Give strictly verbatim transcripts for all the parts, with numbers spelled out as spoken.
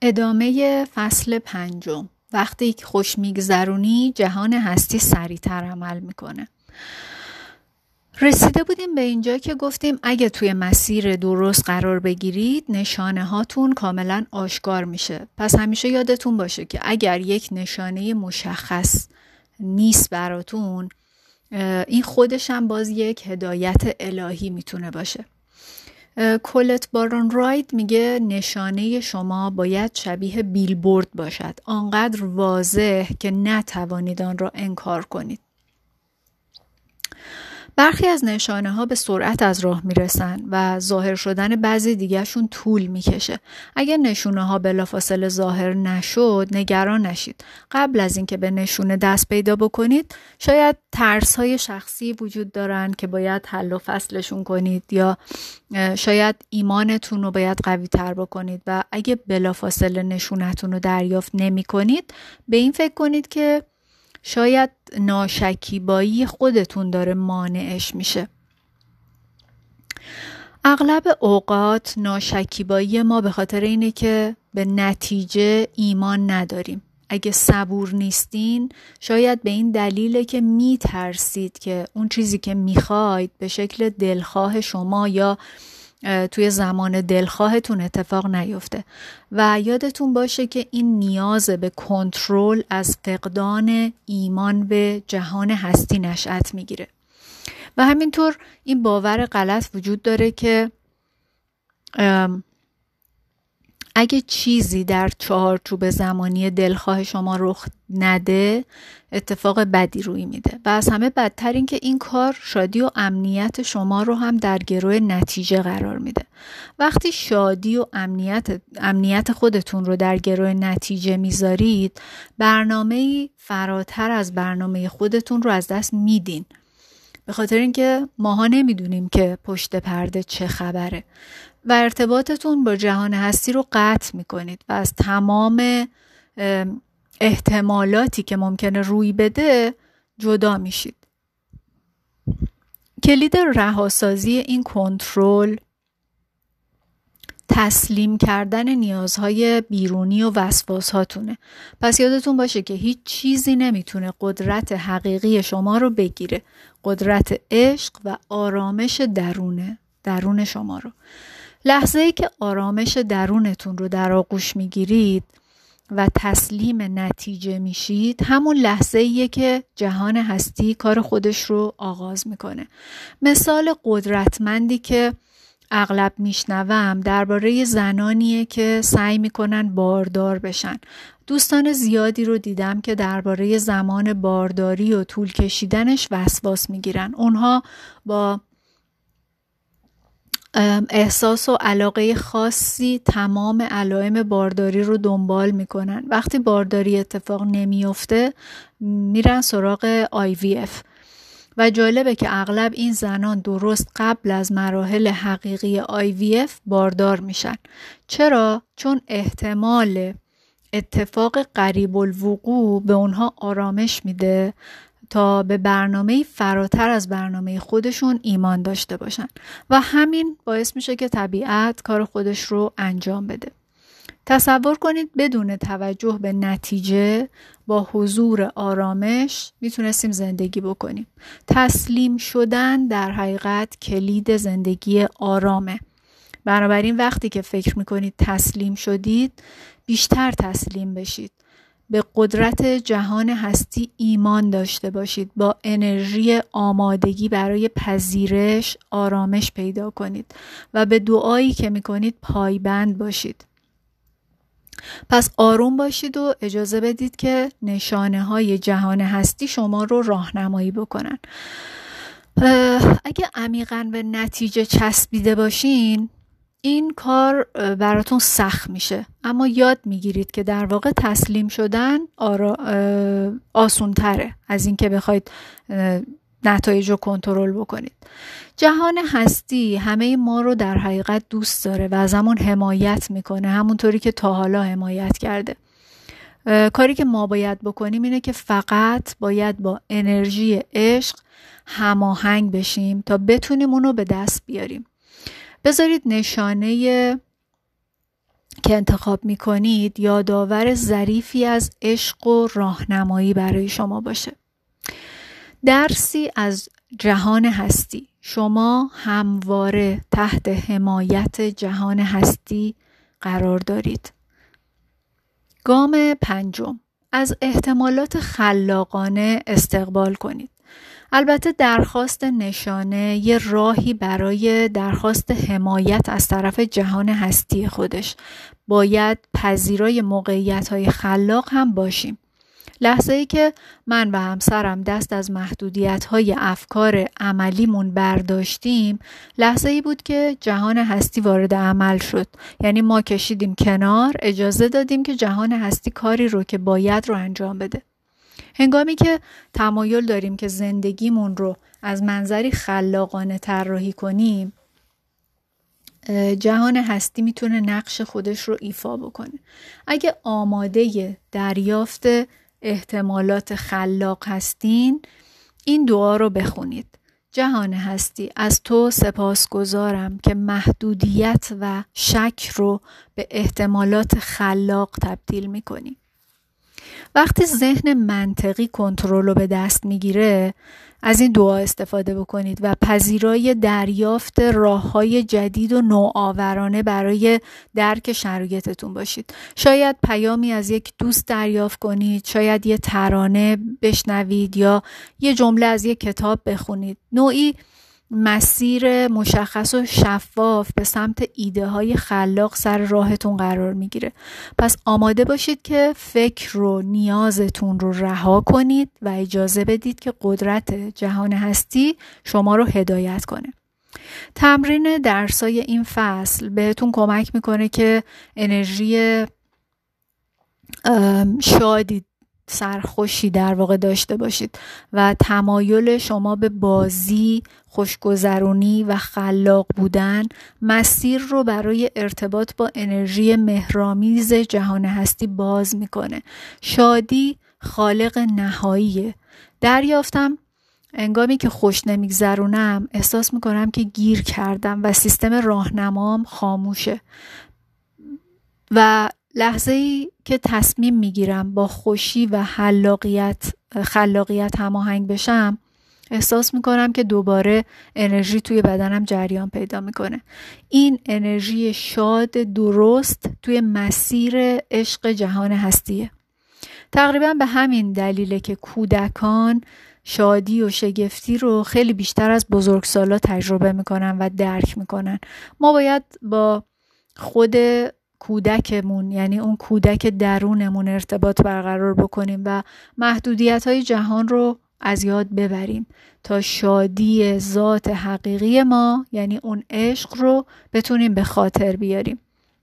ادامه فصل پنجم. وقتی که خوش میگذرونی جهان هستی سریعتر عمل میکنه. رسیده بودیم به اینجا که گفتیم اگه توی مسیر درست قرار بگیرید نشانه هاتون کاملا آشکار میشه. پس همیشه یادتون باشه که اگر یک نشانه مشخص نیست براتون، این خودش هم باز یک هدایت الهی میتونه باشه. کولت بارون راید میگه نشانه شما باید شبیه بیلبورد باشد، آنقدر واضح که نتوانید آن را انکار کنید. برخی از نشانه ها به سرعت از راه میرسن و ظاهر شدن بعضی دیگرشون طول میکشه. اگر نشونه ها بلافاصله ظاهر نشد نگران نشید. قبل از اینکه به نشونه دست پیدا بکنید شاید ترس های شخصی وجود دارن که باید حل و فصلشون کنید، یا شاید ایمانتون رو باید قوی تر بکنید و اگه بلافاصله نشونتون رو دریافت نمی کنید به این فکر کنید که شاید ناشکیبایی خودتون داره مانعش میشه. اغلب اوقات ناشکیبایی ما به خاطر اینه که به نتیجه ایمان نداریم. اگه صبور نیستین شاید به این دلیله که میترسید که اون چیزی که میخواید به شکل دلخواه شما یا توی زمان دلخواهتون اتفاق نیفته. و یادتون باشه که این نیاز به کنترل از فقدان ایمان به جهان هستی نشأت میگیره. و همینطور این باور غلط وجود داره که اگه چیزی در چهارچوب زمانی دلخواه شما رخ نده اتفاق بدی روی میده و از همه بدتر این که این کار شادی و امنیت شما رو هم در گروه نتیجه قرار میده. وقتی شادی و امنیت امنیت خودتون رو در گروه نتیجه میذارید برنامه‌ای فراتر از برنامه خودتون رو از دست میدین، به خاطر اینکه ماها نمیدونیم که پشت پرده چه خبره و ارتباطتون با جهان هستی رو قطع میکنید و از تمام احتمالاتی که ممکنه روی بده جدا میشید. کلید رهاسازی این کنترل تسلیم کردن نیازهای بیرونی و وسواسهاتونه. پس یادتون باشه که هیچ چیزی نمیتونه قدرت حقیقی شما رو بگیره. قدرت عشق و آرامش درونه درون شما رو. لحظه‌ای که آرامش درونتون رو در آغوش میگیرید و تسلیم نتیجه میشید همون لحظه‌ایه که جهان هستی کار خودش رو آغاز میکنه. مثال قدرتمندی که اغلب میشنوم درباره زنانیه که سعی میکنن باردار بشن. دوستان زیادی رو دیدم که درباره زمان بارداری و طول کشیدنش وسواس میگیرن. اونها با احساس و علاقه خاصی تمام علائم بارداری رو دنبال میکنن. وقتی بارداری اتفاق نمیفته میرن سراغ آی وی اف و جالبه که اغلب این زنان درست قبل از مراحل حقیقی آی وی اف باردار میشن. چرا؟ چون احتمال اتفاق قریب الوقوع به اونها آرامش میده تا به برنامه فراتر از برنامه خودشون ایمان داشته باشن و همین باعث میشه که طبیعت کار خودش رو انجام بده. تصور کنید بدون توجه به نتیجه با حضور آرامش میتونستیم زندگی بکنیم. تسلیم شدن در حقیقت کلید زندگی آرامه. بنابراین وقتی که فکر میکنید تسلیم شدید بیشتر تسلیم بشید. به قدرت جهان هستی ایمان داشته باشید. با انرژی آمادگی برای پذیرش آرامش پیدا کنید و به دعایی که میکنید پایبند باشید. پس آروم باشید و اجازه بدید که نشانه های جهان هستی شما رو راهنمایی بکنن. اگه عمیقاً به نتیجه چسبیده باشین این کار براتون سخت میشه، اما یاد میگیرید که در واقع تسلیم شدن آسون تره از این که بخواید نتایج رو کنترل بکنید. جهان هستی همه ما رو در حقیقت دوست داره و ازمون حمایت میکنه، همونطوری که تا حالا حمایت کرده. کاری که ما باید بکنیم اینه که فقط باید با انرژی عشق هماهنگ بشیم تا بتونیم اونو به دست بیاریم. بذارید نشانه که انتخاب میکنید یادآور ظریفی از عشق و راهنمایی برای شما باشه. درسی از جهان هستی. شما همواره تحت حمایت جهان هستی قرار دارید. گام پنجم، از احتمالات خلاقانه استقبال کنید. البته درخواست نشانه یه راهی برای درخواست حمایت از طرف جهان هستی خودش. باید پذیرای موقعیت‌های خلاق هم باشیم. لحظه ای که من و همسرم دست از محدودیت‌های افکار عملیمون برداشتیم، لحظه ای بود که جهان هستی وارد عمل شد. یعنی ما کشیدیم کنار، اجازه دادیم که جهان هستی کاری رو که باید رو انجام بده. هنگامی که تمایل داریم که زندگیمون رو از منظری خلاقانه طراحی کنیم، جهان هستی میتونه نقش خودش رو ایفا بکنه. اگه آماده دریافت احتمالات خلاق هستین، این دعا رو بخونید. جهان هستی، از تو سپاسگزارم که محدودیت و شک رو به احتمالات خلاق تبدیل میکنی. وقتی ذهن منطقی کنترل رو به دست میگیره، از این دعا استفاده بکنید و پذیرای دریافت راه‌های جدید و نوآورانه برای درک شرایطتون باشید. شاید پیامی از یک دوست دریافت کنید، شاید یه ترانه بشنوید یا یه جمله از یک کتاب بخونید. نوعی مسیر مشخص و شفاف به سمت ایده های خلاق سر راهتون قرار میگیره. پس آماده باشید که فکر رو، نیازتون رو رها کنید و اجازه بدید که قدرت جهان هستی شما رو هدایت کنه. تمرین درسای این فصل بهتون کمک میکنه که انرژی شادی، سرخوشی در واقع داشته باشید و تمایل شما به بازی، خوشگذرونی و خلاق بودن مسیر رو برای ارتباط با انرژی مهرآمیز جهان هستی باز میکنه. شادی خالق نهاییه. دریافتم انگامی که خوش نمیگذرونم احساس میکنم که گیر کردم و سیستم راهنمام خاموشه و لحظه‌ای که تصمیم میگیرم با خوشی و خلاقیت خلاقیت هماهنگ بشم، احساس میکنم که دوباره انرژی توی بدنم جریان پیدا میکنه. این انرژی شاد درست توی مسیر عشق جهان هستیه. تقریبا به همین دلیله که کودکان شادی و شگفتی رو خیلی بیشتر از بزرگسالا تجربه میکنن و درک میکنن. ما باید با خود کودکمون، یعنی اون کودک درونمون، ارتباط برقرار بکنیم و محدودیت‌های جهان رو از یاد ببریم تا شادی ذات حقیقی ما، یعنی اون عشق رو بتونیم به خاطر بیاریم.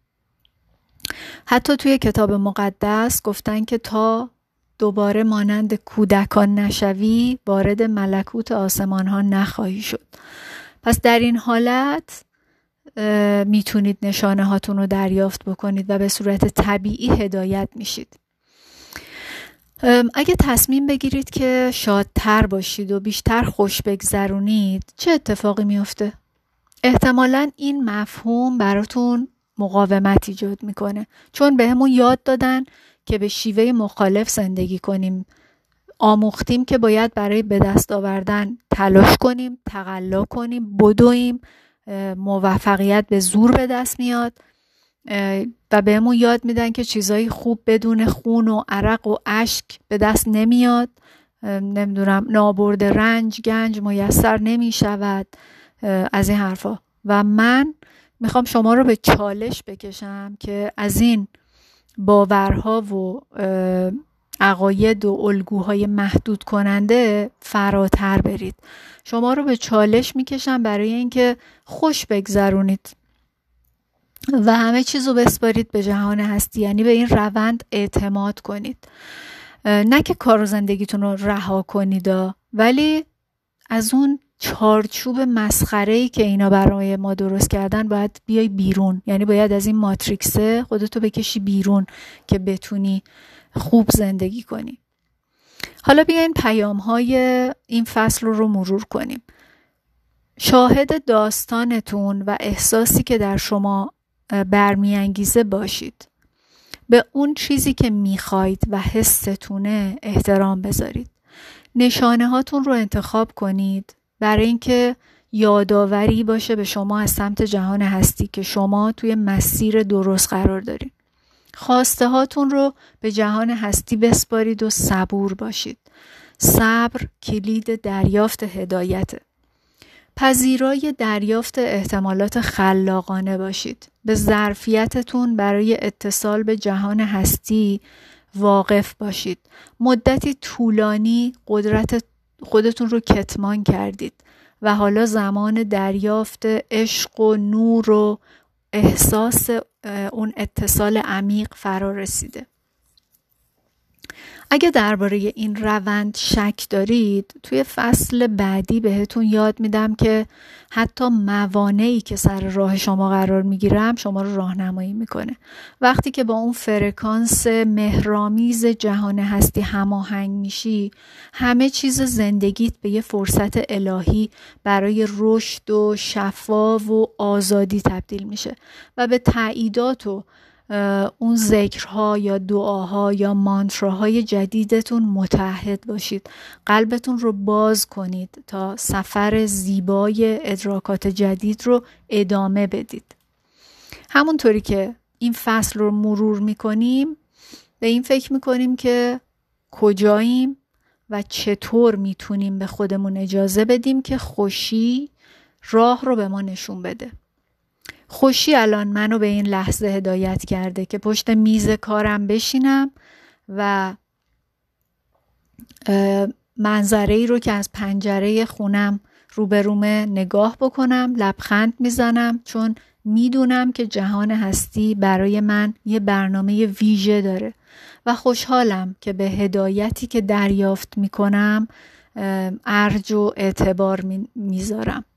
حتی توی کتاب مقدس گفتن که تا دوباره مانند کودکان نشوی، وارد ملکوت آسمان ها نخواهی شد. پس در این حالت میتونید نشانه هاتون رو دریافت بکنید و به صورت طبیعی هدایت میشید. اگه تصمیم بگیرید که شادتر باشید و بیشتر خوش بگذرونید، چه اتفاقی میفته؟ احتمالاً این مفهوم براتون مقاومت ایجاد میکنه، چون بهمون یاد دادن که به شیوه مخالف زندگی کنیم. آموختیم که باید برای به دست آوردن تلاش کنیم، تقلا کنیم، بدویم. موفقیت به زور به دست میاد و بهمون یاد میدن که چیزای خوب بدون خون و عرق و اشک به دست نمیاد. نمیدونم نابرد رنج گنج میسر نمیشود، از این حرفا. و من میخوام شما رو به چالش بکشم که از این باورها و عقاید و الگوهای محدود کننده فراتر برید. شما رو به چالش میکشم برای اینکه خوش بگذرونید و همه چیز رو بسپارید به جهان هستی، یعنی به این روند اعتماد کنید. نه که کار و زندگیتون رو رها کنید، ولی از اون چارچوب مسخره‌ای که اینا برای ما درست کردن باید بیای بیرون. یعنی باید از این ماتریکسه خودتو بکشی بیرون که بتونی خوب زندگی کنی. حالا بیاین پیام‌های این فصل رو مرور کنیم. شاهد داستانتون و احساسی که در شما برمیانگیزه باشید. به اون چیزی که میخواید و حستونه احترام بذارید. نشانه هاتون رو انتخاب کنید برای اینکه یادآوری باشه به شما از سمت جهان هستی که شما توی مسیر درست قرار دارید. خواسته هاتون رو به جهان هستی بسپارید و صبور باشید. صبر کلید دریافت هدایته. پذیرای دریافت احتمالات خلاقانه باشید. به ظرفیتتون برای اتصال به جهان هستی واقف باشید. مدتی طولانی قدرت خودتون رو کتمان کردید و حالا زمان دریافت عشق و نور و احساس اون اتصال عمیق فرا رسیده. اگه درباره این روند شک دارید، توی فصل بعدی بهتون یاد میدم که حتی موانعی که سر راه شما قرار میگیرم شما رو راهنمایی میکنه. وقتی که با اون فرکانس مهرآمیز جهان هستی هماهنگ میشی، همه چیز زندگیت به یه فرصت الهی برای رشد و شفا و آزادی تبدیل میشه و به تاییدات و اون ذکرها یا دعاها یا مانتراهای جدیدتون متحد باشید. قلبتون رو باز کنید تا سفر زیبای ادراکات جدید رو ادامه بدید. همونطوری که این فصل رو مرور میکنیم به این فکر میکنیم که کجاییم و چطور میتونیم به خودمون اجازه بدیم که خوشی راه رو به ما نشون بده. خوشی الان منو به این لحظه هدایت کرده که پشت میز کارم بشینم و منظره ای رو که از پنجره خونم روبرومه نگاه بکنم، لبخند میزنم، چون میدونم که جهان هستی برای من یه برنامه ویژه داره و خوشحالم که به هدایتی که دریافت میکنم ارج و اعتبار میذارم.